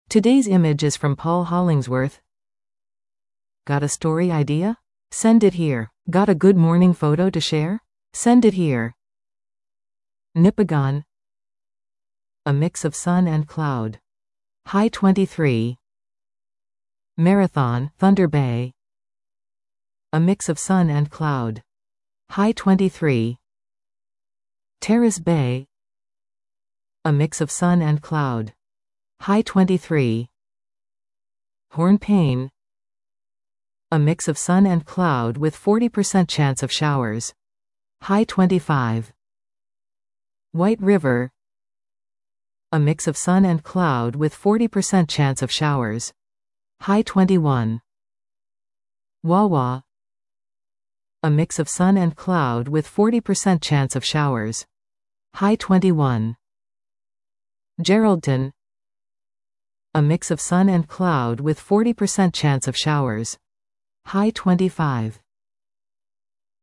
Today's image is from Paul Hollingsworth. Got a story idea? Send it here. Got a good morning photo to share? Send it here. Nipigon. A mix of sun and cloud. High 23. Marathon, Thunder Bay. A mix of sun and cloud. High 23. Terrace Bay. A mix of sun and cloud. High 23. Hornpain. A mix of sun and cloud with 40% chance of showers. High 25. White River. A mix of sun and cloud with 40% chance of showers. High 21. Wawa. A mix of sun and cloud with 40% chance of showers. High 21. Geraldton. A mix of sun and cloud with 40% chance of showers. High 25.